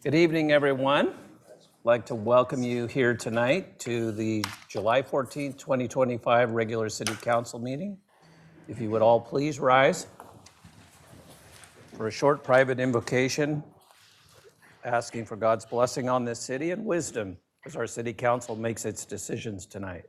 Good evening, everyone. I'd like to welcome you here tonight to the July 14th, 2025 regular City Council meeting. If you would all please rise for a short private invocation, asking for God's blessing on this city and wisdom as our City Council makes its decisions tonight.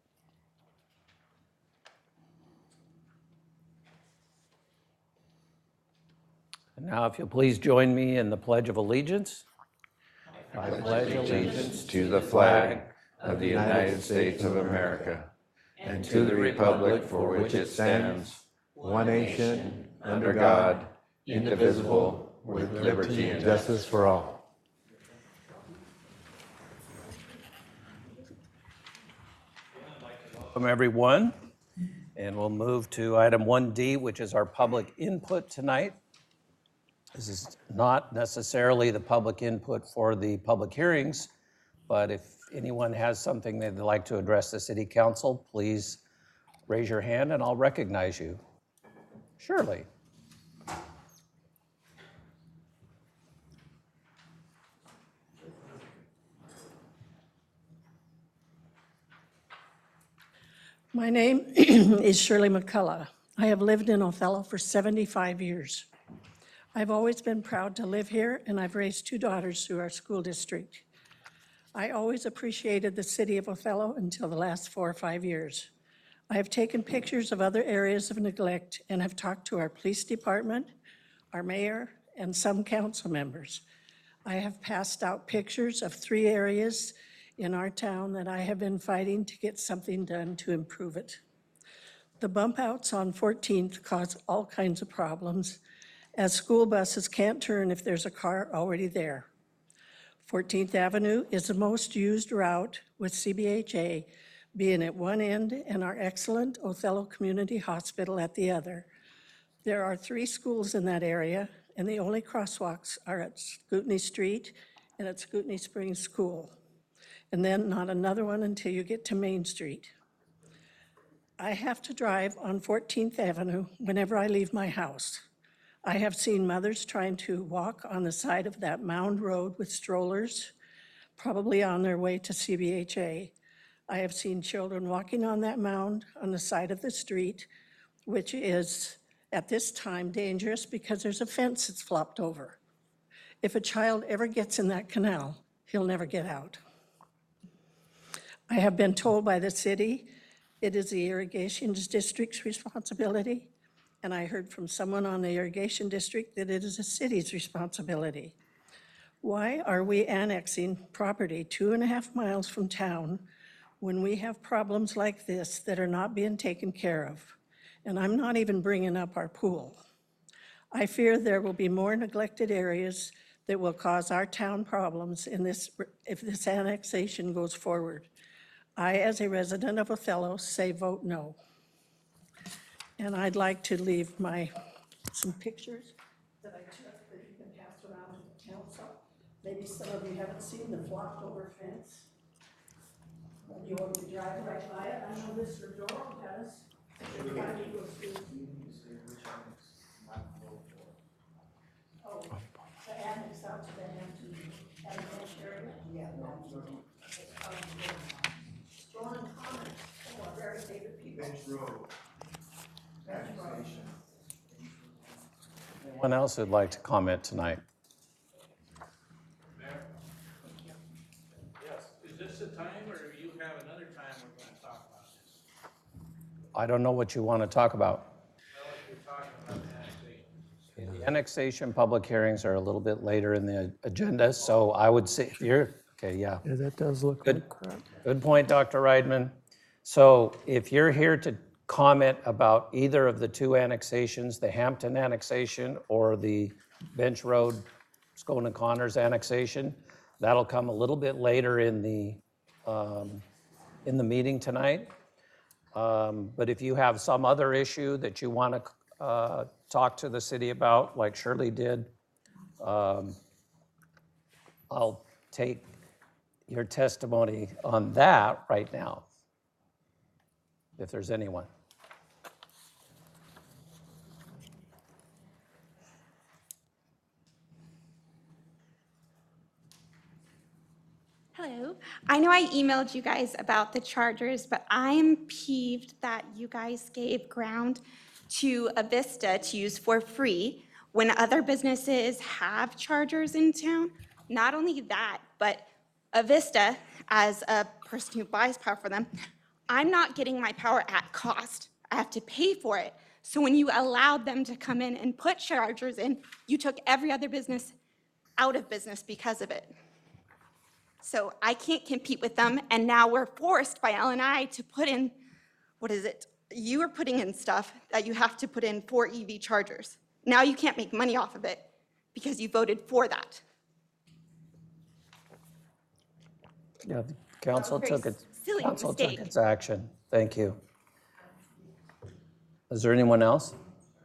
And now, if you'll please join me in the Pledge of Allegiance. I pledge allegiance to the flag of the United States of America and to the republic for which it stands, one nation, under God, indivisible, with liberty and justice for all. Welcome, everyone. And we'll move to item 1D, which is our public input tonight. This is not necessarily the public input for the public hearings, but if anyone has something they'd like to address the City Council, please raise your hand and I'll recognize you. Shirley. My name is Shirley McCullough. I have lived in Othello for 75 years. I've always been proud to live here, and I've raised two daughters through our school district. I always appreciated the city of Othello until the last 4 or 5 years. I have taken pictures of other areas of neglect and have talked to our police department, our mayor, and some council members. I have passed out pictures of 3 areas in our town that I have been fighting to get something done to improve it. The bump outs on 14th cause all kinds of problems, as school buses can't turn if there's a car already there. 14th Avenue is the most used route, with CBHA being at one end and our excellent Othello Community Hospital at the other. There are 3 schools in that area, and the only crosswalks are at Scootney Street and at Scootney Springs School, and then not another one until you get to Main Street. I have to drive on 14th Avenue whenever I leave my house. I have seen mothers trying to walk on the side of that mound road with strollers, probably on their way to CBHA. I have seen children walking on that mound on the side of the street, which is at this time dangerous because there's a fence that's flopped over. If a child ever gets in that canal, he'll never get out. I have been told by the city it is the irrigation district's responsibility, and I heard from someone on the irrigation district that it is the city's responsibility. Why are we annexing property 2.5 miles from town when we have problems like this that are not being taken care of? And I'm not even bringing up our pool. I fear there will be more neglected areas that will cause our town problems if this annexation goes forward. I, as a resident of Othello, say vote no. And I'd like to leave some pictures that I took that you can pass around to the council. Maybe some of you haven't seen the flopped over fence. You want to drive right by it? I know Mr. Doral does. Oh, the annex out to the Hampton area? Yeah. Strong comments. Oh, our very favorite people. Bench Road. Anyone else who'd like to comment tonight? Mayor? Yes. Is this the time, or do you have another time we're going to talk about this? I don't know what you want to talk about. Well, if you're talking about the annexation. The annexation public hearings are a little bit later in the agenda, so I would say if you're, okay, yeah. Yeah, that does look Good. like crap. Good point, Dr. Reidman. So if you're here to comment about either of the 2 annexations, the Hampton annexation or the Bench Road, Scone and Connors annexation, that'll come a little bit later in the meeting tonight. But if you have some other issue that you want to talk to the city about, like Shirley did, I'll take your testimony on that right now, if there's anyone. Hello. I know I emailed you guys about the chargers, but I'm peeved that you guys gave ground to Avista to use for free when other businesses have chargers in town. Not only that, but Avista, as a person who buys power for them, I'm not getting my power at cost. I have to pay for it. So when you allowed them to come in and put chargers in, you took every other business out of business because of it. So I can't compete with them, and now we're forced by L&I to put in, what is it? You are putting in stuff that you have to put in for EV chargers. Now you can't make money off of it because you voted for that. Yeah, the council Very took its, silly council took mistake. its action. Thank you. Is there anyone else?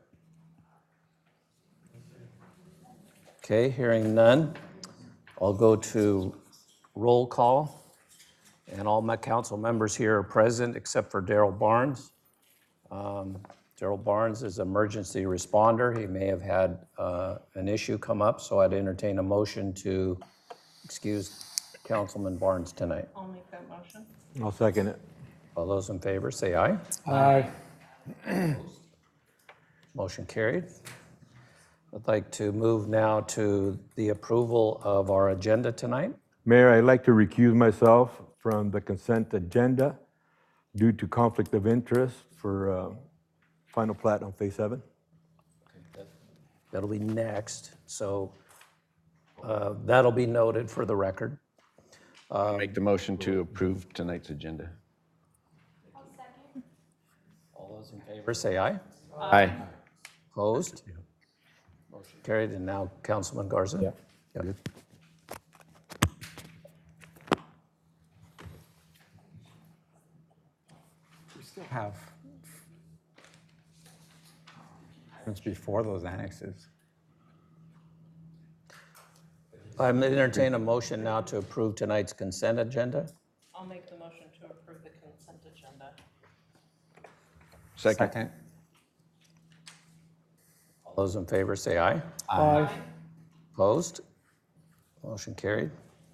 Okay, hearing none, I'll go to roll call. And all my council members here are present except for Daryl Barnes. Daryl Barnes is an emergency responder. He may have had an issue come up, so I'd entertain a motion to excuse Councilman Barnes tonight. I'll make that motion. I'll second it. All those in favor, say aye. Aye. Motion carried. I'd like to move now to the approval of our agenda tonight. Mayor, I'd like to recuse myself from the consent agenda due to conflict of interest for final plat on Phase 7. That'll be next, so that'll be noted for the record. Make the motion to approve tonight's agenda. All those in favor, say aye. Aye. Opposed? Motion carried, and now Councilman Garza. Yeah. Yep. We still have items before those annexes. I'm entertaining a motion now to approve tonight's consent agenda. I'll make the motion to approve the consent agenda. Second. All those in favor, say aye. Aye. Opposed? Motion carried.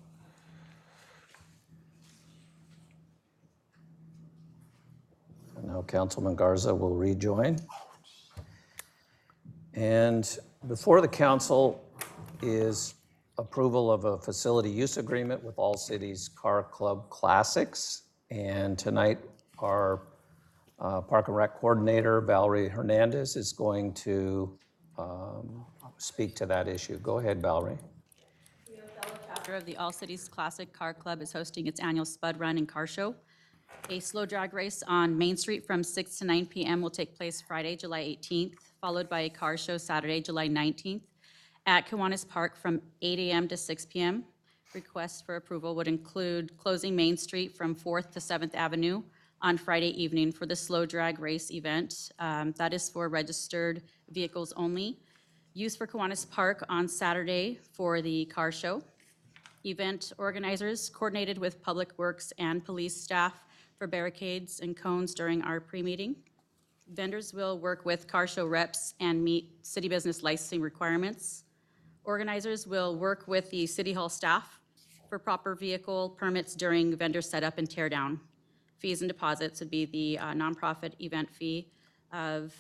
And now Councilman Garza will rejoin. And before the council is approval of a facility use agreement with All Cities Car Club Classics. And tonight, our Park and Rec Coordinator, Valerie Hernandez, is going to speak to that issue. Go ahead, Valerie. Chapter of the All Cities Classic Car Club is hosting its annual Spud Run and Car Show. A slow drag race on Main Street from 6 to 9 p.m. will take place Friday, July 18th, followed by a car show Saturday, July 19th at Kiwanis Park from 8 a.m. to 6 p.m. Requests for approval would include closing Main Street from 4th to 7th Avenue on Friday evening for the slow drag race event. That is for registered vehicles only. Use for Kiwanis Park on Saturday for the car show. Event organizers coordinated with Public Works and police staff for barricades and cones during our pre-meeting. Vendors will work with car show reps and meet city business licensing requirements. Organizers will work with the City Hall staff for proper vehicle permits during vendor setup and tear down. Fees and deposits would be the nonprofit event fee of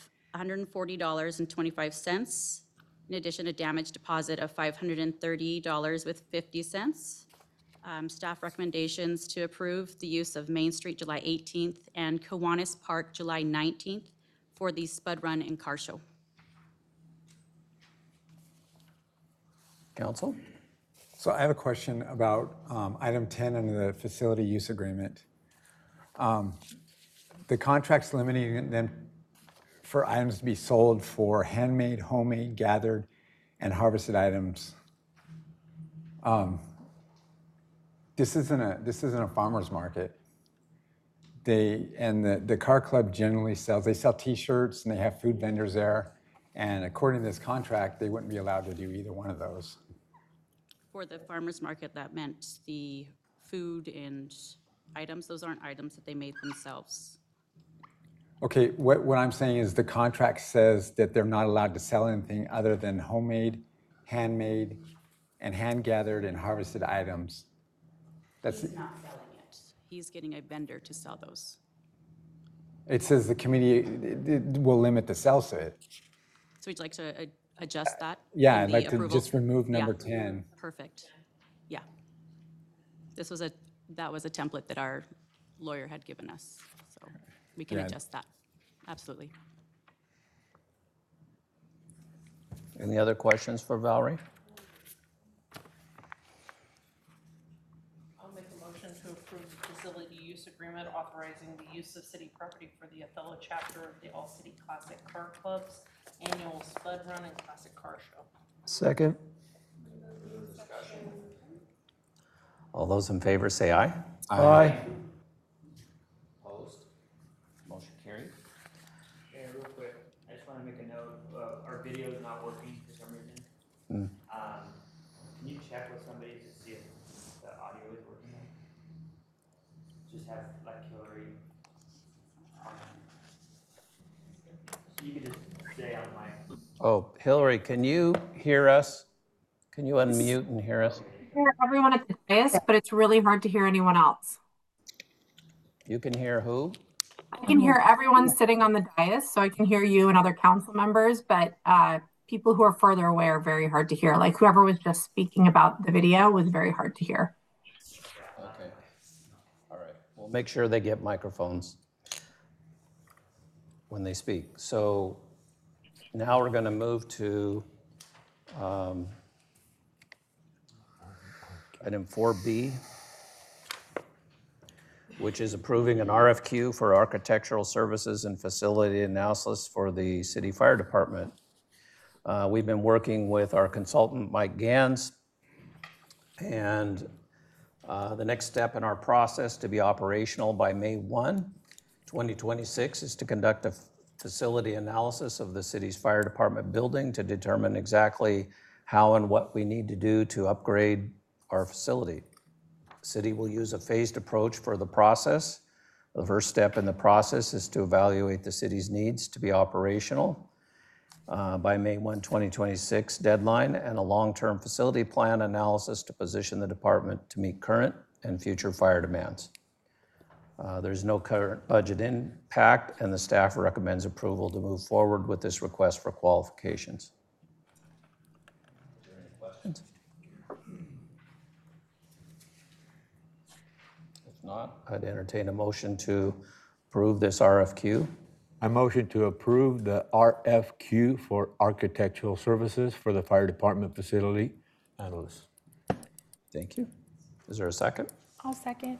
$140.25. In addition, a damage deposit of $530 with 50 cents. Staff recommendations to approve the use of Main Street July 18th and Kiwanis Park July 19th for the Spud Run and Car Show. Council? So I have a question about item 10 under the facility use agreement. The contract's limiting them for items to be sold for handmade, homemade, gathered, and harvested items. This isn't a farmer's market. The car club generally they sell T-shirts and they have food vendors there. And according to this contract, they wouldn't be allowed to do either one of those. For the farmer's market, that meant the food and items. Those aren't items that they made themselves. Okay, what I'm saying is the contract says that they're not allowed to sell anything other than homemade, handmade, and hand-gathered and harvested items. That's, He's not selling it. He's getting a vendor to sell those. it says the committee will limit the sales to it. So would you like to adjust that? Yeah, in I'd the like to approval? just remove Yeah. number 10. Perfect. Yeah. That was a template that our lawyer had given us, so we can Yeah. adjust that. Absolutely. Any other questions for Valerie? I'll make a motion to approve the facility use agreement authorizing the use of city property for the Othello chapter of the All City Classic Car Club's annual Spud Run and Classic Car Show. Second. All those in favor say aye. Aye. Opposed? Motion carried. Yeah, real quick, I just want to make a note, our video is not working for some reason. Can you check with somebody to see if the audio is working? Just have like Hillary on. So you could just say on my, Oh, Hillary, can you hear us? Can you unmute and hear us? Hear everyone at the dais, but it's really hard to hear anyone else. You can hear who? I can hear everyone sitting on the dais, so I can hear you and other council members, but people who are further away are very hard to hear. Like whoever was just speaking about the video was very hard to hear. Okay. All right. We'll make sure they get microphones when they speak. So now we're going to move to item 4B, which is approving an RFQ for architectural services and facility analysis for the city fire department. We've been working with our consultant, Mike Gans, and the next step in our process to be operational by May 1, 2026 is to conduct a facility analysis of the city's fire department building to determine exactly how and what we need to do to upgrade our facility. The city will use a phased approach for the process. The first step in the process is to evaluate the city's needs to be operational by May 1, 2026 deadline, and a long-term facility plan analysis to position the department to meet current and future fire demands. There's no current budget impact, and the staff recommends approval to move forward with this request for qualifications. Are there any questions? If not, I'd entertain a motion to approve this RFQ. I motion to approve the RFQ for architectural services for the fire department facility analyst. Thank you. Is there a second? I'll second.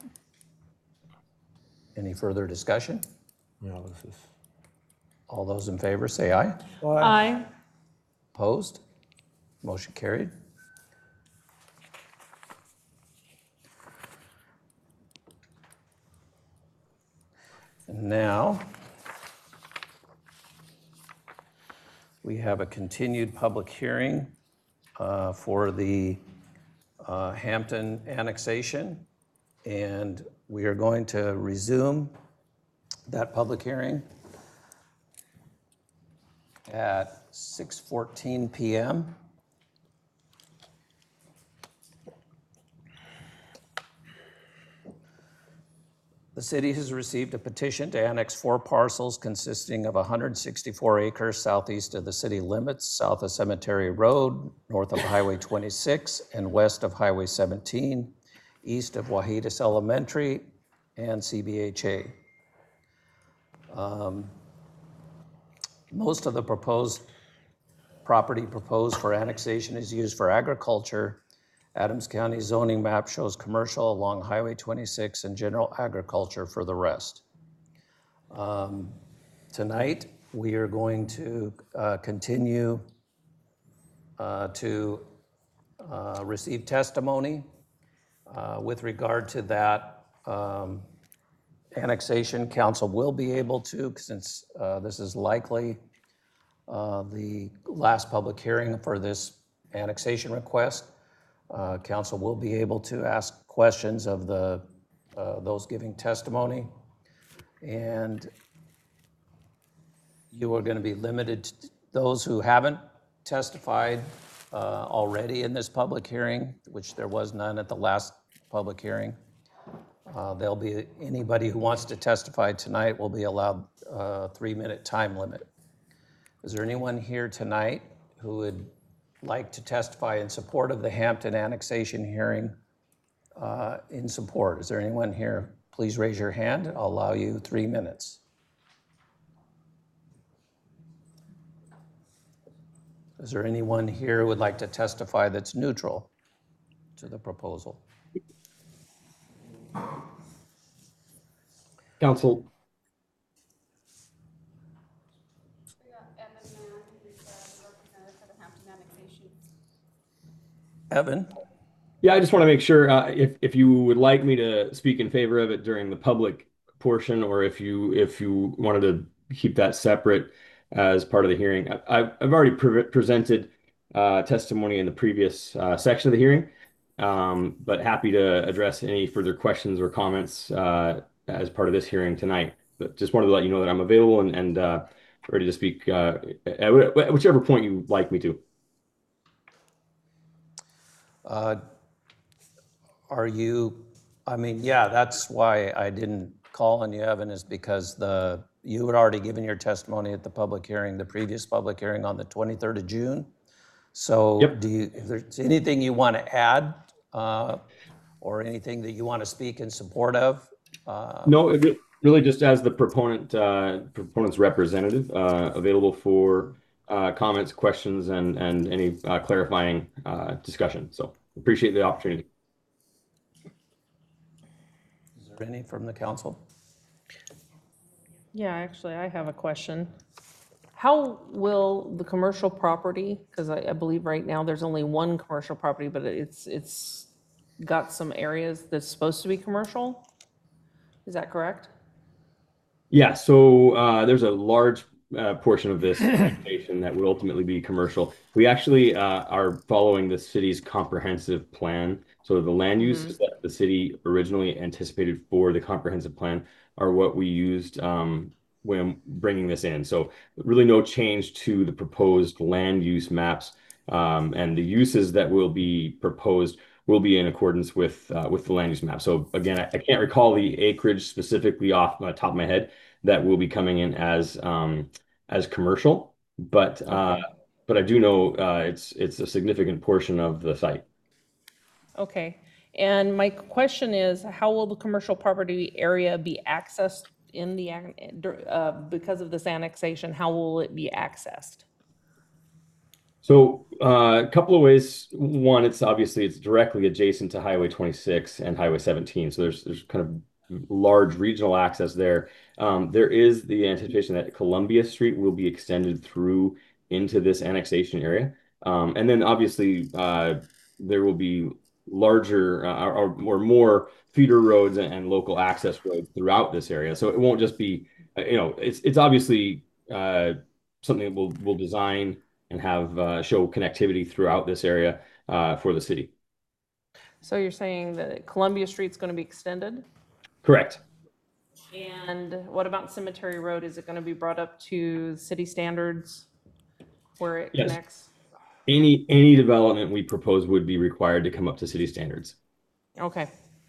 Any further discussion? Analysis. All those in favor say aye. Aye. Opposed? Motion carried. And now, we have a continued public hearing for the Hampton annexation, and we are going to resume that public hearing at 6:14 p.m. The city has received a petition to annex 4 parcels consisting of 164 acres southeast of the city limits, south of Cemetery Road, north of Highway 26, and west of Highway 17, east of Wahidas Elementary and CBHA. Most of the property proposed for annexation is used for agriculture. Adams County zoning map shows commercial along Highway 26 and general agriculture for the rest. Tonight, we are going to continue to receive testimony with regard to that annexation. Council will be able to, since this is likely the last public hearing for this annexation request, council will be able to ask questions of those giving testimony. And you are going to be limited to those who haven't testified already in this public hearing, which there was none at the last public hearing. There'll be, anybody who wants to testify tonight will be allowed a 3-minute time limit. Is there anyone here tonight who would like to testify in support of the Hampton annexation hearing in support? Is there anyone here? Please raise your hand. I'll allow you 3 minutes. Is there anyone here who would like to testify that's neutral to the proposal? Council. Evan? Yeah, I just want to make sure if you would like me to speak in favor of it during the public portion, or if you wanted to keep that separate as part of the hearing. I've already presented testimony in the previous section of the hearing, but happy to address any further questions or comments as part of this hearing tonight. But just wanted to let you know that I'm available and ready to speak at whichever point you'd like me to. Are you, I mean, yeah, that's why I didn't call on you, Evan, is because you had already given your testimony at the public hearing, the previous public hearing on the 23rd of June. So Yep. if there's anything you want to add or anything that you want to speak in support of? No, really just as the proponent's representative, available for comments, questions, and any clarifying discussion. So appreciate the opportunity. Is there any from the council? Yeah, actually, I have a question. How will the commercial property, because I believe right now there's only one commercial property, but it's got some areas that's supposed to be commercial? Is that correct? Yeah, so there's a large portion of this annexation that would ultimately be commercial. We actually are following the city's comprehensive plan. So the land uses that the city originally anticipated for the comprehensive plan are what we used when bringing this in. So really no change to the proposed land use maps, and the uses that will be proposed will be in accordance with the land use map. So again, I can't recall the acreage specifically off the top of my head that will be coming in as commercial, but I do know it's a significant portion of the site. Okay. And my question is, how will the commercial property area be accessed in the because of this annexation? How will it be accessed? So a couple of ways. One, it's directly adjacent to Highway 26 and Highway 17. So there's kind of large regional access there. There is the anticipation that Columbia Street will be extended through into this annexation area. And then obviously there will be larger or more feeder roads and local access roads throughout this area. So it won't just be, it's obviously something that we'll design and have show connectivity throughout this area for the city. So you're saying that Columbia Street's going to be extended? Correct. And what about Cemetery Road? Is it going to be brought up to city standards where it Yes. connects? Any development we propose would be required to come up to city standards. Okay.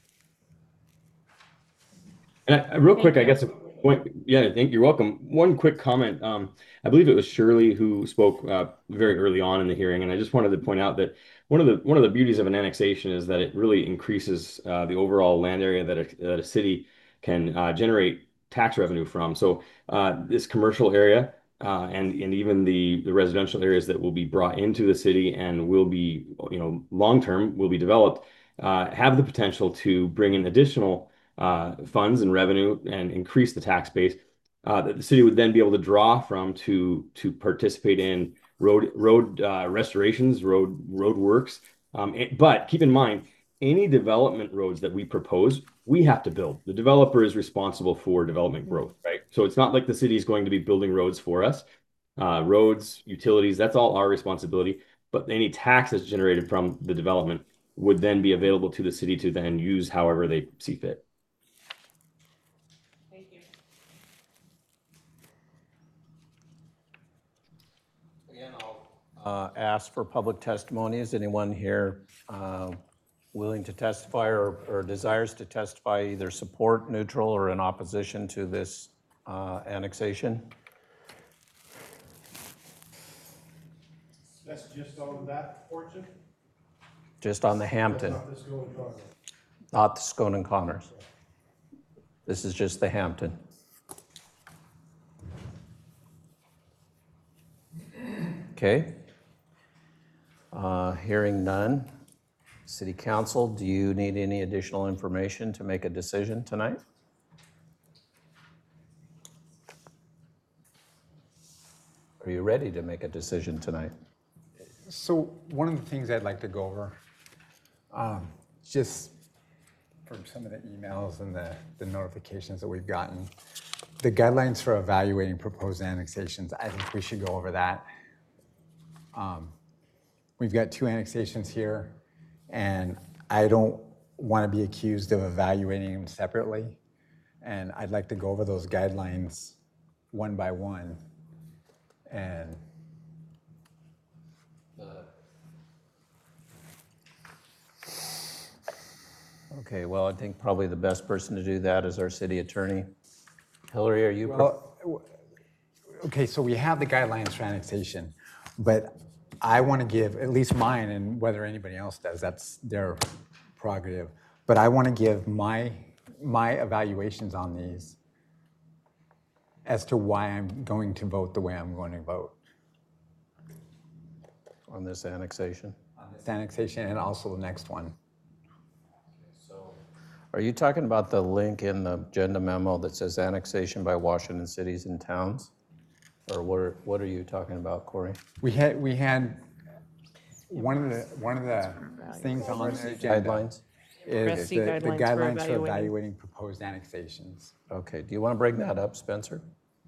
And real quick, I guess I think you're welcome. One quick comment. I believe it was Shirley who spoke very early on in the hearing, and I just wanted to point out that one of the beauties of an annexation is that it really increases the overall land area that a city can generate tax revenue from. So this commercial area and even the residential areas that will be brought into the city and will be, long term will be developed, have the potential to bring in additional funds and revenue and increase the tax base that the city would then be able to draw from to participate in road restorations, road works. But keep in mind, any development roads that we propose, we have to build. The developer is responsible for development growth, right? So it's not like the city is going to be building roads for us. Roads, utilities, that's all our responsibility. But any tax that's generated from the development would then be available to the city to then use however they see fit. Thank you. Again, I'll ask for public testimony. Is anyone here willing to testify or desires to testify either support, neutral, or in opposition to this annexation? That's just on that portion? Just on the Hampton, Not this going on. not the Scone and Connors. This is just the Hampton. Okay. Hearing none. City Council, do you need any additional information to make a decision tonight? Are you ready to make a decision tonight? So one of the things I'd like to go over, just from some of the emails and the notifications that we've gotten, the guidelines for evaluating proposed annexations, I think we should go over that. We've got 2 annexations here, and I don't want to be accused of evaluating them separately. And I'd like to go over those guidelines one by one. And okay, well, I think probably the best person to do that is our city attorney. Hillary, are you? well, okay, so we have the guidelines for annexation, but I want to give, at least mine, and whether anybody else does, that's their prerogative, but I want to give my evaluations on these as to why I'm going to vote the way I'm going to vote. On this annexation? On this annexation and also the next one. Are you talking about the link in the agenda memo that says annexation by Washington cities and towns? Or what are you talking about, Corey? We had one of the things on the agenda Guidelines? is the guidelines for guidelines for evaluating. evaluating proposed annexations. Okay, do you want to bring that up, Spencer?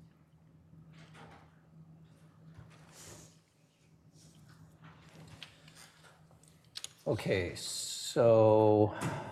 Okay, so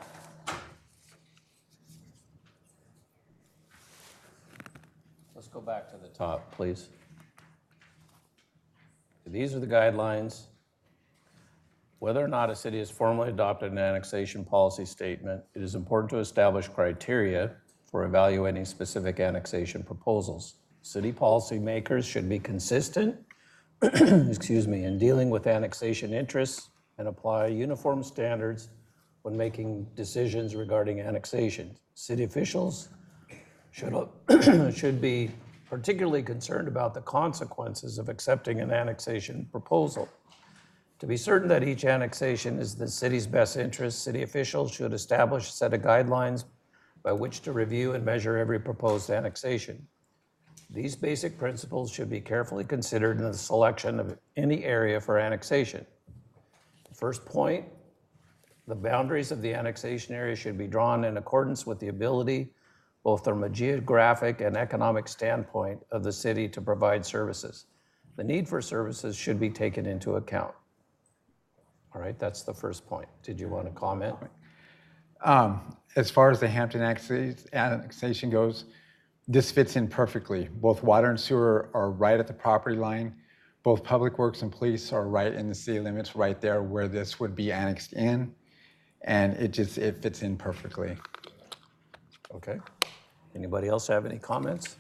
let's go back to the top, please. These are the guidelines. Whether or not a city has formally adopted an annexation policy statement, it is important to establish criteria for evaluating specific annexation proposals. City policymakers should be consistent, excuse me, in dealing with annexation interests and apply uniform standards when making decisions regarding annexation. City officials should be particularly concerned about the consequences of accepting an annexation proposal. To be certain that each annexation is the city's best interest, city officials should establish a set of guidelines by which to review and measure every proposed annexation. These basic principles should be carefully considered in the selection of any area for annexation. First point, the boundaries of the annexation area should be drawn in accordance with the ability, both from a geographic and economic standpoint, of the city to provide services. The need for services should be taken into account. All right, that's the first point. Did you want to comment? As far as the Hampton annexation goes, this fits in perfectly. Both water and sewer are right at the property line. Both public works and police are right in the city limits, right there where this would be annexed in. And it fits in perfectly. Okay. Anybody else have any comments?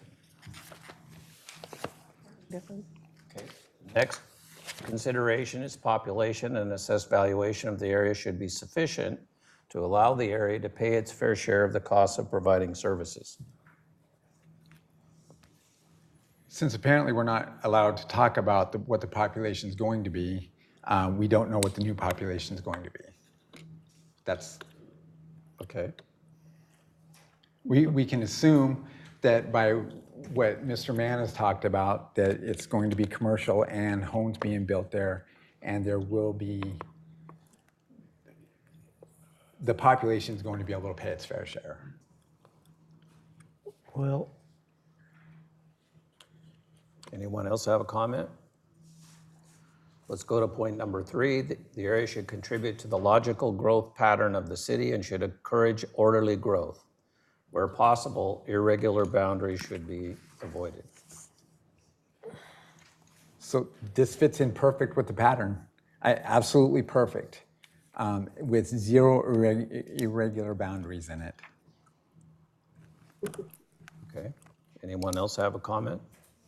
Different. Okay. Next consideration is population, and assessed valuation of the area should be sufficient to allow the area to pay its fair share of the costs of providing services. Since apparently we're not allowed to talk about what the population is going to be, we don't know what the new population is going to be. That's okay. We can assume that by what Mr. Mann has talked about, that it's going to be commercial and homes being built there, and there will be, the population is going to be able to pay its fair share. Well, anyone else have a comment? Let's go to point number 3. The area should contribute to the logical growth pattern of the city and should encourage orderly growth. Where possible, irregular boundaries should be avoided. So this fits in perfect with the pattern. Absolutely perfect. with zero irregular boundaries in it. Okay. Anyone else have a comment?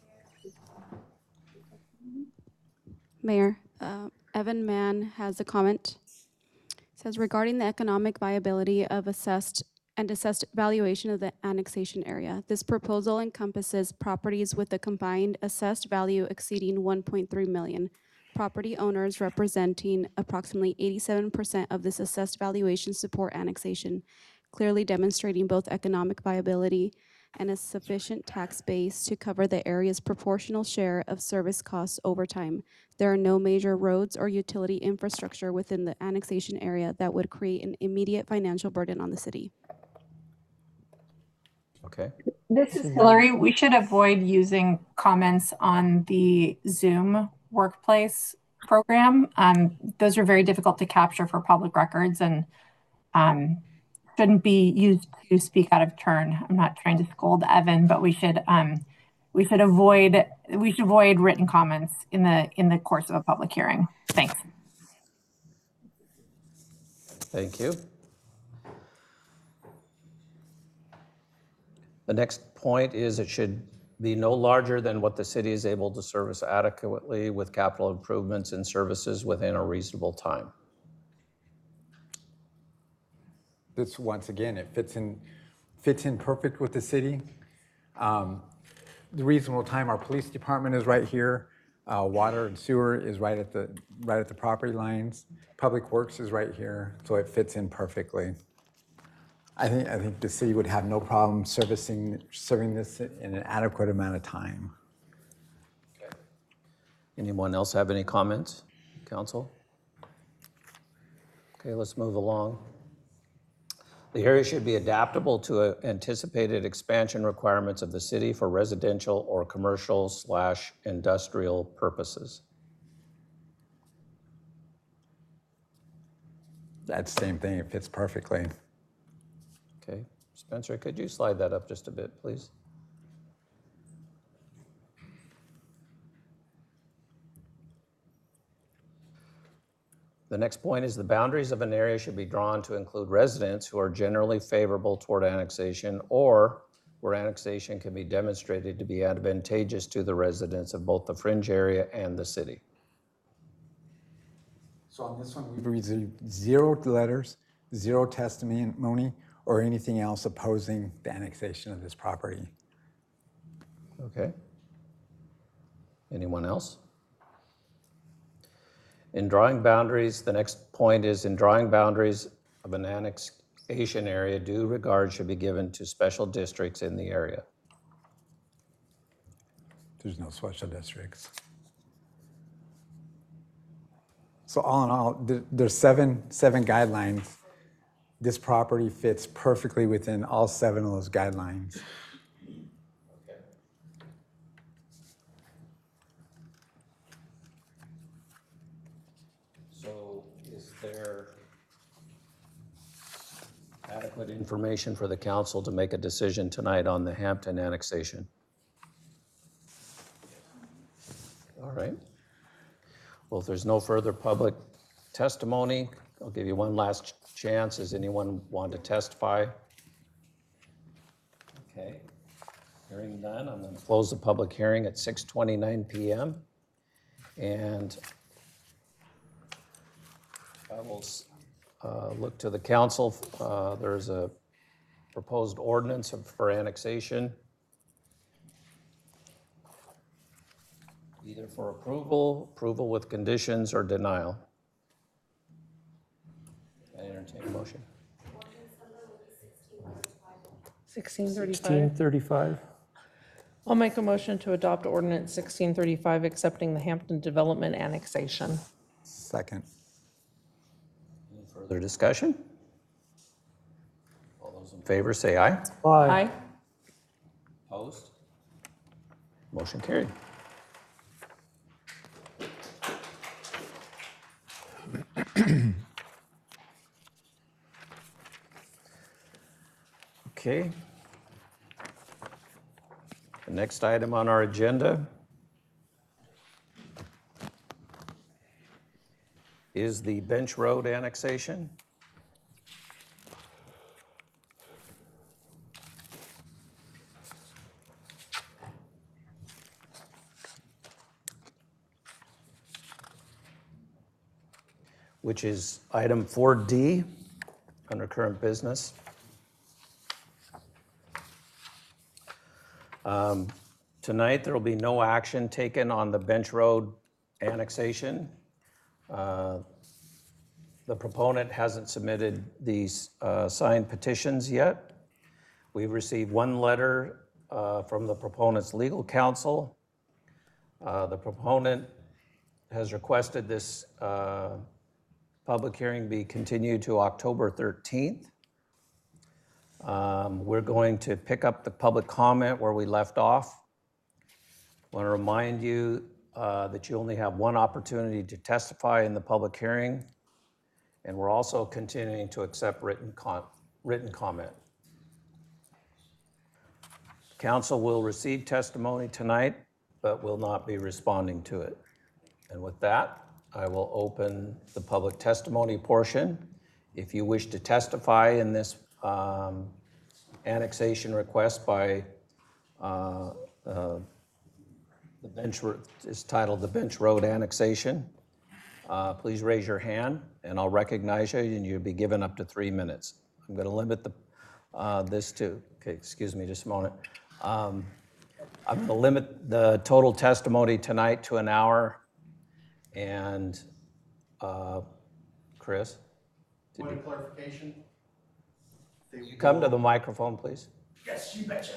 Mayor, Evan Mann has a comment. Says regarding the economic viability of assessed valuation of the annexation area. This proposal encompasses properties with a combined assessed value exceeding 1.3 million. Property owners representing approximately 87% of this assessed valuation support annexation, clearly demonstrating both economic viability and a sufficient tax base to cover the area's proportional share of service costs over time. There are no major roads or utility infrastructure within the annexation area that would create an immediate financial burden on the city. Okay. This is Hillary. We should avoid using comments on the Zoom workplace program. Those are very difficult to capture for public records and shouldn't be used to speak out of turn. I'm not trying to scold Evan, but we should avoid written comments in the course of a public hearing. Thanks. Thank you. The next point is it should be no larger than what the city is able to service adequately with capital improvements and services within a reasonable time. This, once again, it fits in perfect with the city. The reasonable time, our police department is right here. Water and sewer is right at the property lines. Public Works is right here, so it fits in perfectly. I think the city would have no problem serving this in an adequate amount of time. Okay. Anyone else have any comments, council? Okay, let's move along. The area should be adaptable to anticipated expansion requirements of the city for residential or commercial/industrial purposes. That's the same thing, it fits perfectly. Okay, Spencer, could you slide that up just a bit, please? The next point is the boundaries of an area should be drawn to include residents who are generally favorable toward annexation or where annexation can be demonstrated to be advantageous to the residents of both the fringe area and the city. So on this one, we've received 0 letters, 0 testimony, or anything else opposing the annexation of this property. Okay. Anyone else? In drawing boundaries, the next point is in drawing boundaries of an annexation area, due regard should be given to special districts in the area. There's no special districts. So all in all, there's seven guidelines. This property fits perfectly within all 7 of those guidelines. Okay. So is there adequate information for the council to make a decision tonight on the Hampton annexation? All right. Well, if there's no further public testimony, I'll give you one last chance. Does anyone want to testify? Okay. Hearing none, I'm going to close the public hearing at 6:29 p.m. And I will look to the council. There's a proposed ordinance for annexation, either for approval with conditions, or denial. I entertain a motion. 1635. I'll make a motion to adopt ordinance 1635, accepting the Hampton Development annexation. Second. Any further discussion? All those in favor say aye. Aye. Opposed? Motion carried. Okay. The next item on our agenda is the Bench Road annexation. Which is item 4D under current business. Tonight, there will be no action taken on the Bench Road annexation. The proponent hasn't submitted these signed petitions yet. We've received one letter from the proponent's legal counsel. The proponent has requested this public hearing be continued to October 13th. We're going to pick up the public comment where we left off. I want to remind you that you only have one opportunity to testify in the public hearing, and we're also continuing to accept written comment. Council will receive testimony tonight, but will not be responding to it. And with that, I will open the public testimony portion. If you wish to testify in this annexation request by the bench is titled the Bench Road annexation, please raise your hand and I'll recognize you and you'll be given up to 3 minutes. I'm going to limit this to, okay, excuse me just a moment. I'm going to limit the total testimony tonight to an hour. And Chris? Point of clarification. You come to the microphone, please. Yes, you betcha.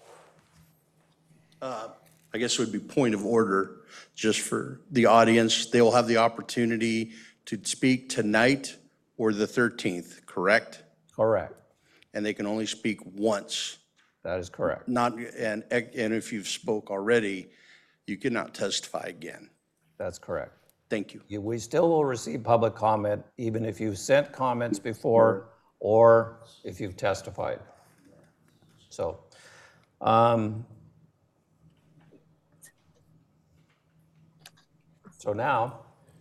I guess it would be point of order just for the audience. They will have the opportunity to speak tonight or the 13th, correct? Correct. And they can only speak once. That is correct. And if you've spoke already, you cannot testify again. That's correct. Thank you. We still will receive public comment even if you've sent comments before or if you've testified. So, now,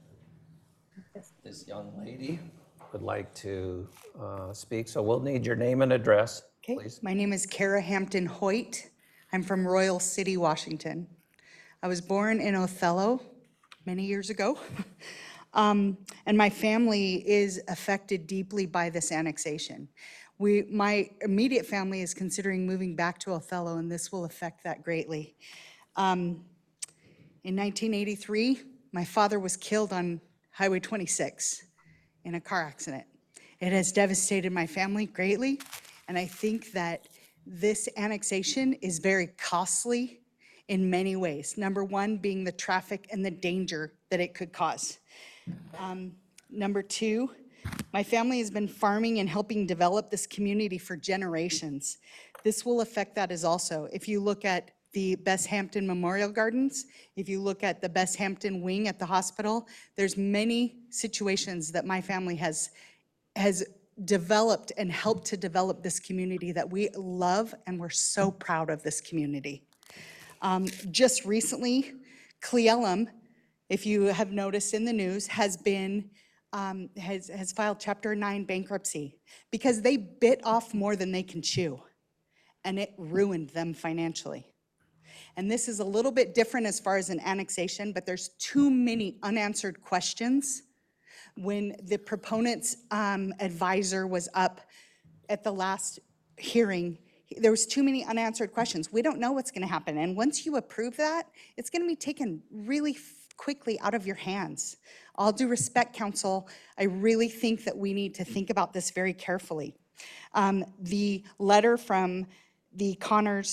this young lady would like to speak. So we'll need your name and address, please. My name is Kara Hampton Hoyt. I'm from Royal City, Washington. I was born in Othello many years ago. And my family is affected deeply by this annexation. My immediate family is considering moving back to Othello, and this will affect that greatly. In 1983, my father was killed on Highway 26 in a car accident. It has devastated my family greatly, and I think that this annexation is very costly in many ways. Number one being the traffic and the danger that it could cause. Number two, my family has been farming and helping develop this community for generations. This will affect that as also. If you look at the Bess Hampton Memorial Gardens, if you look at the Bess Hampton wing at the hospital, there's many situations that my family has developed and helped to develop this community that we love, and we're so proud of this community. Just recently, Cle Elum, if you have noticed in the news, has filed Chapter 9 bankruptcy because they bit off more than they can chew, and it ruined them financially. And this is a little bit different as far as an annexation, but there's too many unanswered questions. When the proponent's advisor was up at the last hearing, there was too many unanswered questions. We don't know what's going to happen. And once you approve that, it's going to be taken really quickly out of your hands. All due respect, council, I really think that we need to think about this very carefully. The letter from the Connors,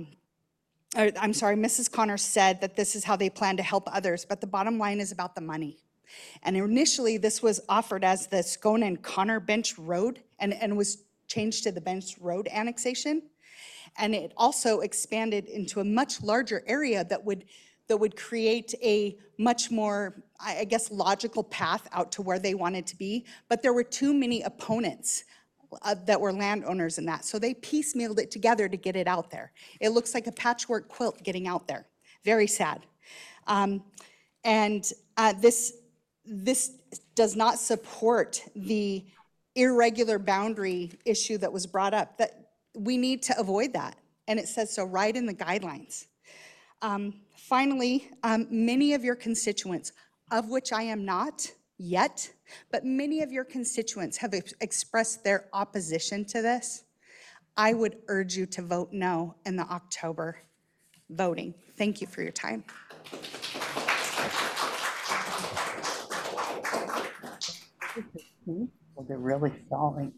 Mrs. Connors said that this is how they plan to help others, but the bottom line is about the money. And initially, this was offered as the Scone and Connor Bench Road and was changed to the Bench Road annexation. And it also expanded into a much larger area that would create a much more, I guess, logical path out to where they wanted to be. But there were too many opponents that were landowners in that. So they piecemealed it together to get it out there. It looks like a patchwork quilt getting out there. Very sad. this does not support the irregular boundary issue that was brought up, that we need to avoid that. And it says so right in the guidelines. Finally, many of your constituents, of which I am not yet, but many of your constituents have expressed their opposition to this. I would urge you to vote no in the October voting. Thank you for your time. Well, they're really falling.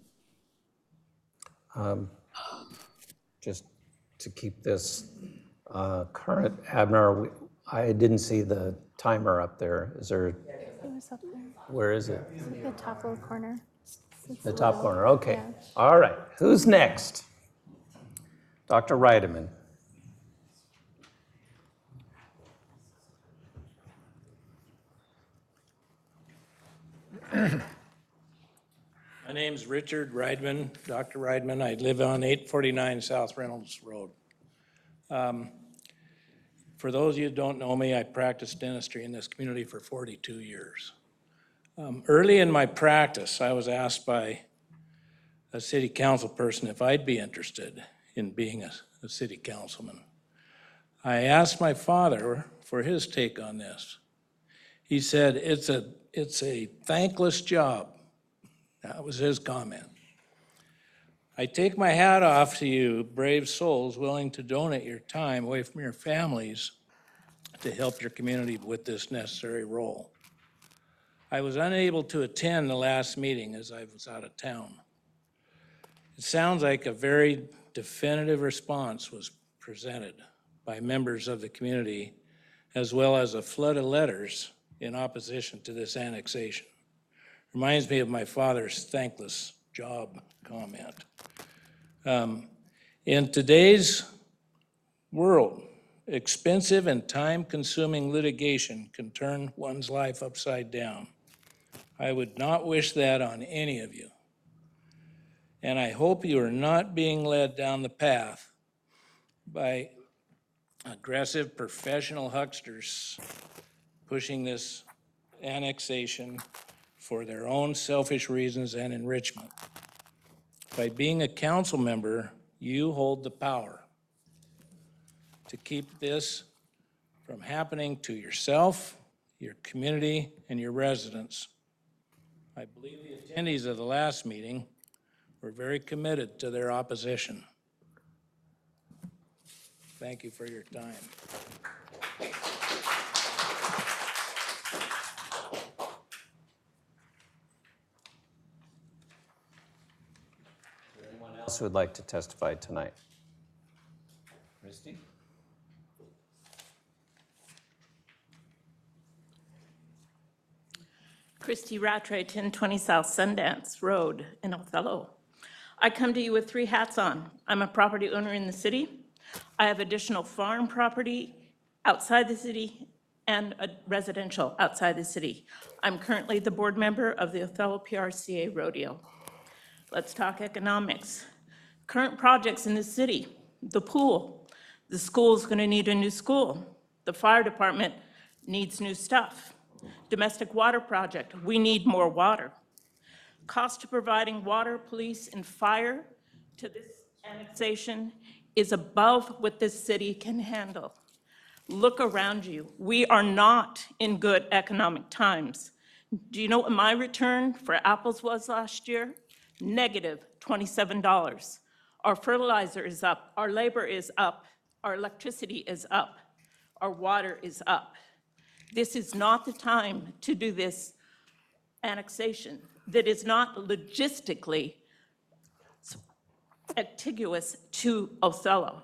Just to keep this current, Abner, I didn't see the timer up there. Is there, It was up there. where is it? It's like the top little corner. The top corner, okay. Yeah. All right, who's next? Dr. Reideman. My name's Richard Reidman, Dr. Reidman. I live on 849 South Reynolds Road. For those of you who don't know me, I practiced dentistry in this community for 42 years. Early in my practice, I was asked by a city council person if I'd be interested in being a city councilman. I asked my father for his take on this. He said, it's a thankless job. That was his comment. I take my hat off to you, brave souls willing to donate your time away from your families to help your community with this necessary role. I was unable to attend the last meeting as I was out of town. It sounds like a very definitive response was presented by members of the community, as well as a flood of letters in opposition to this annexation. Reminds me of my father's thankless job comment. In today's world, expensive and time-consuming litigation can turn one's life upside down. I would not wish that on any of you. And I hope you are not being led down the path by aggressive professional hucksters pushing this annexation for their own selfish reasons and enrichment. By being a council member, you hold the power to keep this from happening to yourself, your community, and your residents. I believe the attendees of the last meeting were very committed to their opposition. Thank you for your time. Anyone else who would like to testify tonight? Christy? Christy Rattray, 1020 South Sundance Road in Othello. I come to you with three hats on. I'm a property owner in the city. I have additional farm property outside the city and a residential outside the city. I'm currently the board member of the Othello PRCA Rodeo. Let's talk economics. Current projects in the city, the pool. The school's gonna need a new school. The fire department needs new stuff. Domestic water project, we need more water. Cost of providing water, police, and fire to this annexation is above what this city can handle. Look around you. We are not in good economic times. Do you know what my return for apples was last year? Negative $27. Our fertilizer is up, our labor is up, our electricity is up, our water is up. This is not the time to do this annexation that is not logistically contiguous to Othello.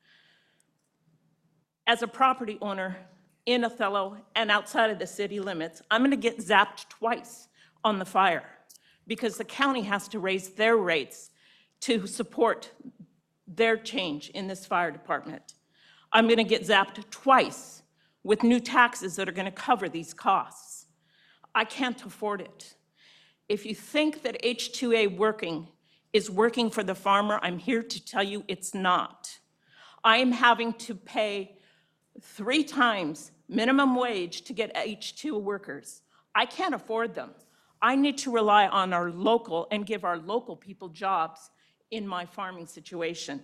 As a property owner in Othello and outside of the city limits, I'm gonna get zapped twice on the fire because the county has to raise their rates to support their change in this fire department. I'm gonna get zapped twice with new taxes that are gonna cover these costs. I can't afford it. If you think that H2A working is working for the farmer, I'm here to tell you it's not. I am having to pay 3 times minimum wage to get H2 workers. I can't afford them. I need to rely on our local and give our local people jobs in my farming situation.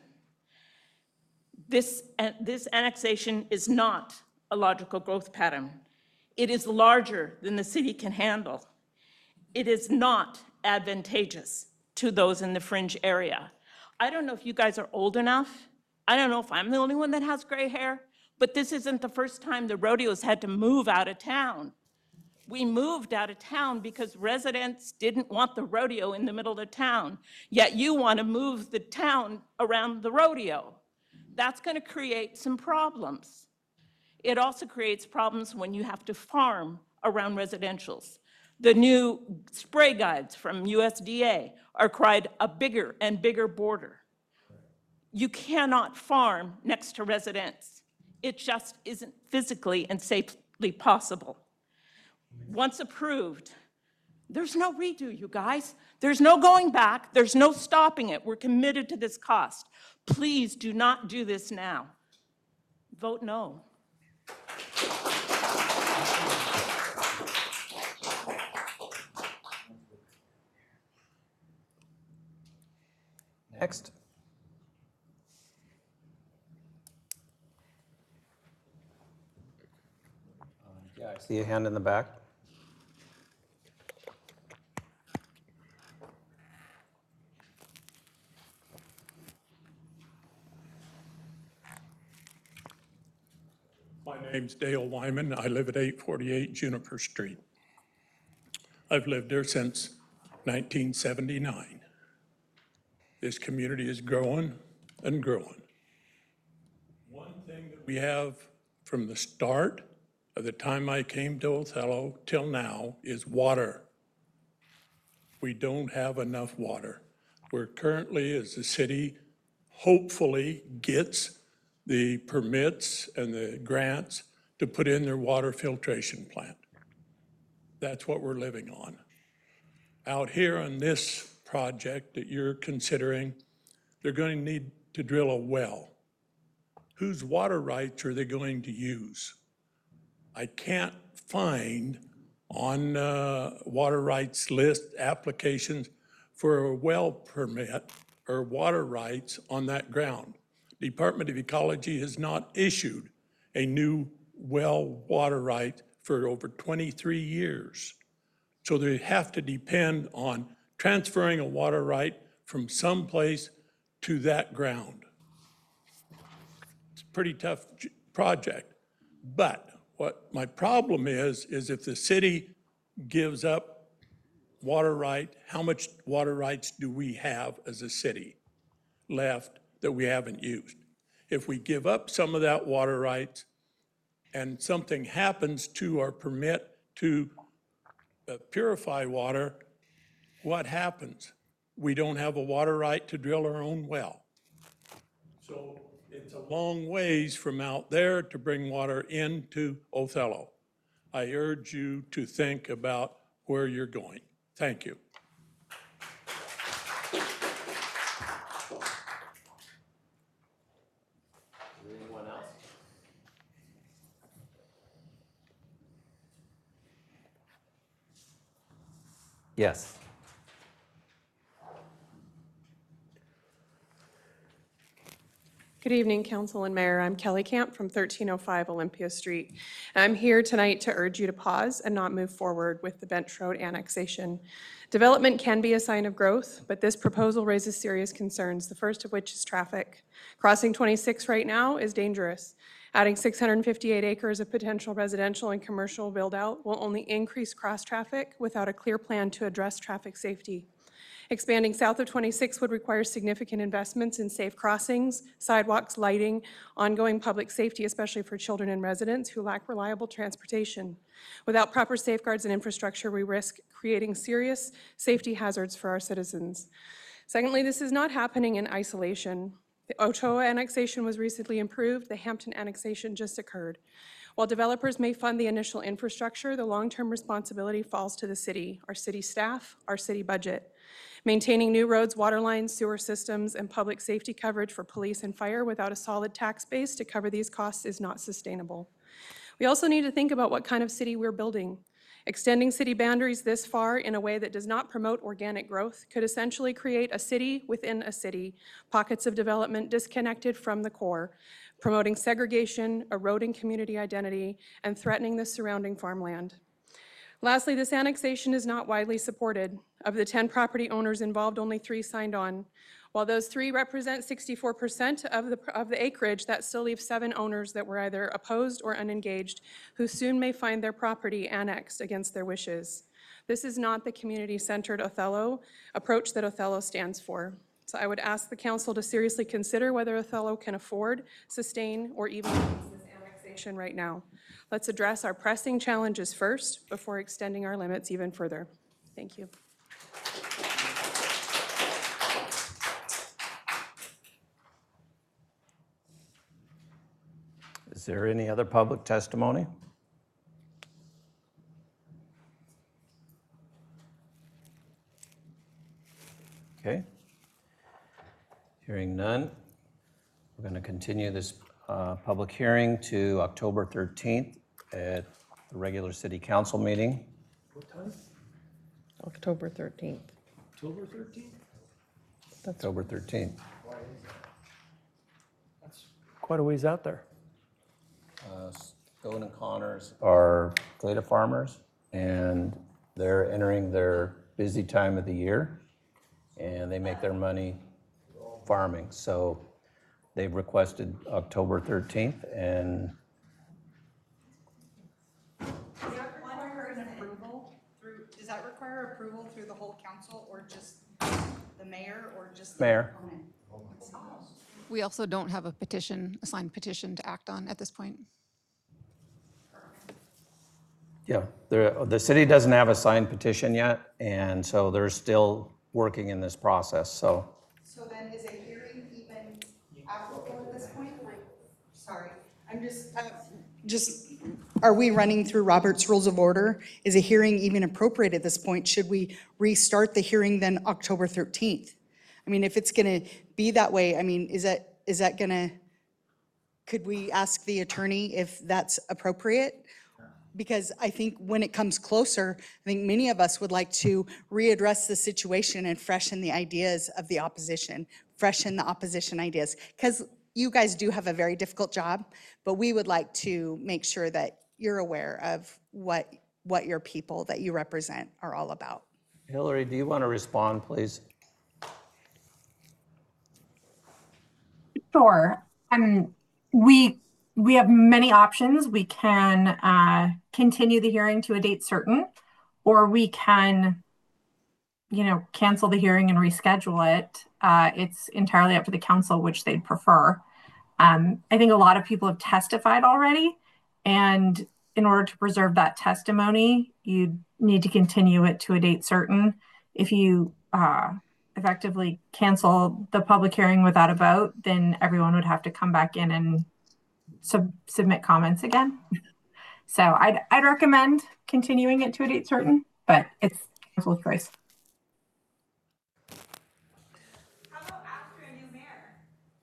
This annexation is not a logical growth pattern. It is larger than the city can handle. It is not advantageous to those in the fringe area. I don't know if you guys are old enough. I don't know if I'm the only one that has gray hair, but this isn't the first time the rodeos had to move out of town. We moved out of town because residents didn't want the rodeo in the middle of town, yet you want to move the town around the rodeo. That's going to create some problems. It also creates problems when you have to farm around residentials. The new spray guides from USDA are required a bigger and bigger border. You cannot farm next to residents. It just isn't physically and safely possible. Once approved, there's no redo, you guys. There's no going back. There's no stopping it. We're committed to this cost. Please do not do this now. Vote no. Next. Yeah, I see a hand in the back. My name's Dale Wyman. I live at 848 Juniper Street. I've lived there since 1979. This community is growing and growing. One thing that we have from the start of the time I came to Othello till now is water. We don't have enough water. We're currently, as the city hopefully gets the permits and the grants to put in their water filtration plant. That's what we're living on. Out here on this project that you're considering, they're going to need to drill a well. Whose water rights are they going to use? I can't find on water rights list applications for a well permit or water rights on that ground. Department of Ecology has not issued a new well water right for over 23 years. So they have to depend on transferring a water right from someplace to that ground. It's a pretty tough project. But what my problem is if the city gives up water right, how much water rights do we have as a city left that we haven't used? If we give up some of that water rights and something happens to our permit to purify water, what happens? We don't have a water right to drill our own well. So it's a long ways from out there to bring water into Othello. I urge you to think about where you're going. Thank you. Anyone else? Yes. Good evening, Council and Mayor. I'm Kelly Camp from 1305 Olympia Street. I'm here tonight to urge you to pause and not move forward with the Bench Road annexation. Development can be a sign of growth, but this proposal raises serious concerns, the first of which is traffic. Crossing 26 right now is dangerous. Adding 658 acres of potential residential and commercial build-out will only increase cross-traffic without a clear plan to address traffic safety. Expanding south of 26 would require significant investments in safe crossings, sidewalks, lighting, ongoing public safety, especially for children and residents who lack reliable transportation. Without proper safeguards and infrastructure, we risk creating serious safety hazards for our citizens. Secondly, this is not happening in isolation. The Ochoa annexation was recently approved. The Hampton annexation just occurred. While developers may fund the initial infrastructure, the long-term responsibility falls to the city, our city staff, our city budget. Maintaining new roads, water lines, sewer systems, and public safety coverage for police and fire without a solid tax base to cover these costs is not sustainable. We also need to think about what kind of city we're building. Extending city boundaries this far in a way that does not promote organic growth could essentially create a city within a city, pockets of development disconnected from the core, promoting segregation, eroding community identity, and threatening the surrounding farmland. Lastly, this annexation is not widely supported. Of the 10 property owners involved, only 3 signed on. While those 3 represent 64% of the acreage, that still leaves 7 owners that were either opposed or unengaged, who soon may find their property annexed against their wishes. This is not the community-centered Othello approach that Othello stands for. So I would ask the council to seriously consider whether Othello can afford, sustain, or even use this annexation right now. Let's address our pressing challenges first before extending our limits even further. Thank you. Is there any other public testimony? Okay. Hearing none, we're going to continue this public hearing to October 13th at the regular city council meeting. What time? October 13th. October 13th? October 13th. That's quite a ways out there. Stone and Connors are data farmers, and they're entering their busy time of the year, and they make their money farming. So they've requested October 13th, and Does that require approval through the whole council, or just the mayor, or just the Mayor. proponent? We also don't have a petition, a signed petition to act on at this point. yeah, the city doesn't have a signed petition yet, and so they're still working in this process, so. So then is a hearing even applicable at this point? Sorry, I'm just, are we running through Robert's Rules of Order? Is a hearing even appropriate at this point? Should we restart the hearing then October 13th? I mean, if it's gonna be that way, I mean, is that gonna, could we ask the attorney if that's appropriate? Because I think when it comes closer, I think many of us would like to readdress the situation and freshen the ideas of the opposition, freshen the opposition ideas. Because you guys do have a very difficult job, but we would like to make sure that you're aware of what your people that you represent are all about. Hillary, do you want to respond, please? Sure. We have many options. We can continue the hearing to a date certain, or we can, cancel the hearing and reschedule it. It's entirely up to the council which they'd prefer. I think a lot of people have testified already, and in order to preserve that testimony, you need to continue it to a date certain. If you effectively cancel the public hearing without a vote, then everyone would have to come back in and submit comments again. So I'd recommend continuing it to a date certain, but it's council's choice. How about after a new mayor?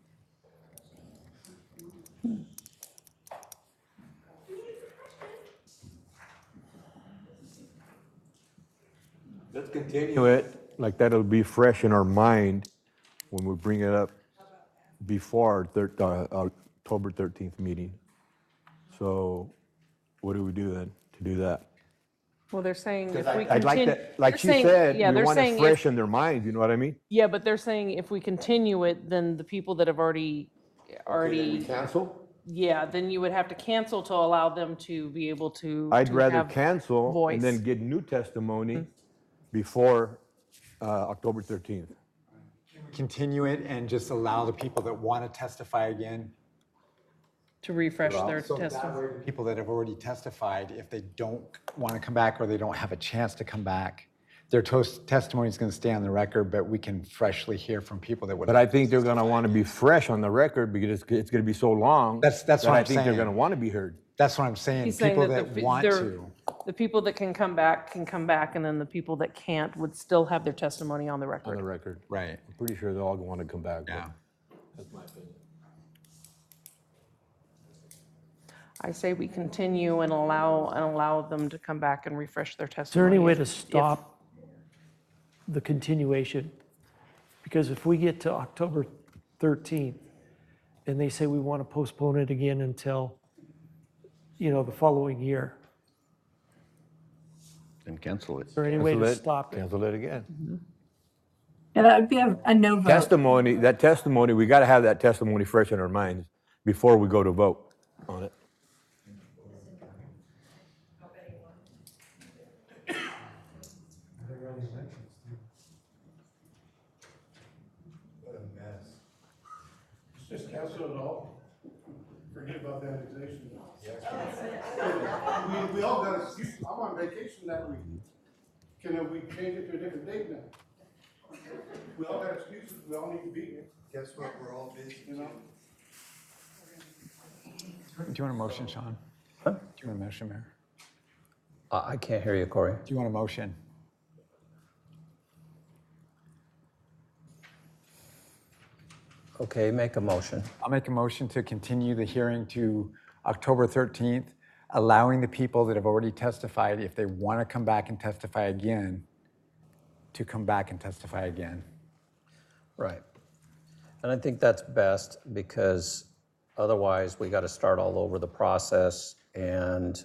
Let's continue it, like that'll be fresh in our mind when we bring it up before our October 13th meeting. So what do we do then to do that? Well, they're saying if we I'd like continue. that, like she said, we want to if- freshen their minds, you know what I mean? Yeah, but they're saying if we continue it, then the people that have already. Cancel? Yeah, then you would have to cancel to allow them to be able to. I'd to rather have cancel voice. and then get new testimony before October 13th. Continue it and just allow the people that want to testify again. To refresh their So that testimony. way, the people that have already testified, if they don't want to come back or they don't have a chance to come back, their testimony is going to stay on the record, but we can freshly hear from people that would. But I think they're going to want to be fresh on the record because it's going to be so long. That's that what I I'm think they're saying. going to want to be heard. That's what I'm saying. He's saying People that that want to. the people that can come back, and then the people that can't would still have their testimony on the record. On the record. Right. I'm pretty sure they all want to come back. Yeah. That's my opinion. I say we continue and allow them to come back and refresh their Is there testimony. any way to if- stop the continuation? Because if we get to October 13th and they say we want to postpone it again until, the following year, And cancel it. is there any way Cancel to it, stop it? Cancel it again. Yeah, that would be a no vote. Testimony, we got to have that testimony fresh in our minds before we go to vote on it. Just cancel it all. Forget about the annexation. We all got excuses. I'm on vacation that week. Can we change it to a different date now? We all got excuses. We all need to be here. Guess what? We're all busy. You know? Do you want a motion, Sean? Huh? Do you want a motion, Mayor? I can't hear you, Corey. Do you want a motion? Okay, make a motion. I'll make a motion to continue the hearing to October 13th, allowing the people that have already testified, if they want to come back and testify again, to come back and testify again. Right. And I think that's best because otherwise we got to start all over the process and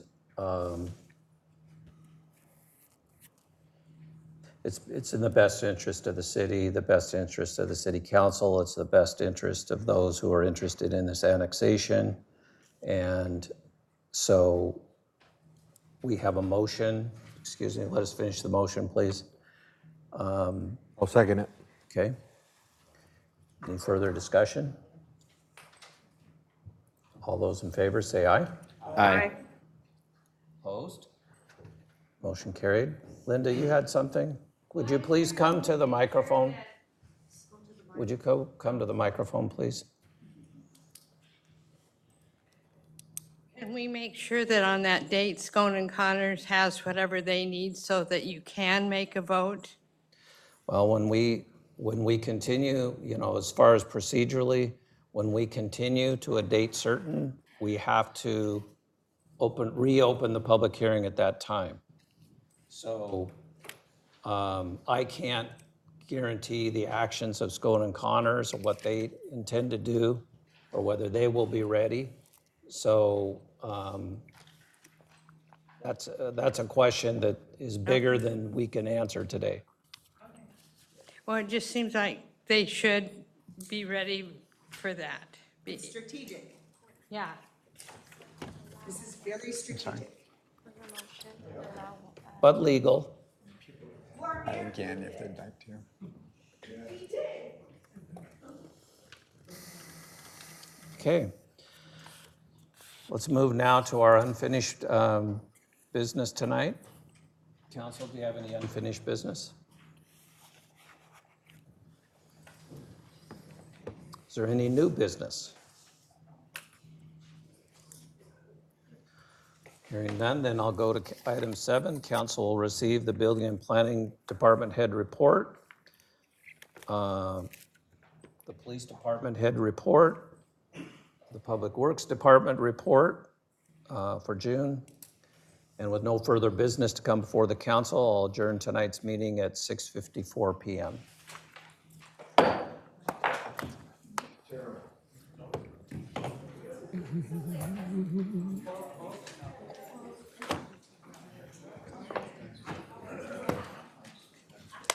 it's in the best interest of the city, the best interest of the city council. It's the best interest of those who are interested in this annexation. And so we have a motion. Excuse me, let us finish the motion, please. I'll second it. Okay. Any further discussion? All those in favor say aye. Aye. Opposed? Motion carried. Linda, you had something? Would you please come to the microphone? Would you come to the microphone, please? Can we make sure that on that date, Scone and Connors has whatever they need so that you can make a vote? Well, when we continue, as far as procedurally, when we continue to a date certain, we have to reopen the public hearing at that time. So I can't guarantee the actions of Scone and Connors or what they intend to do or whether they will be ready. So that's a question that is bigger than we can answer today. Well, it just seems like they should be ready for that. It's strategic. Yeah. This is very strategic. But legal. Again, if they'd like to. Okay. Let's move now to our unfinished business tonight. Council, do you have any unfinished business? Is there any new business? Hearing none, then I'll go to item 7. Council will receive the Building and Planning Department Head Report, the Police Department Head Report, the Public Works Department Report for June. And with no further business to come before the council, I'll adjourn tonight's meeting at 6:54 p.m.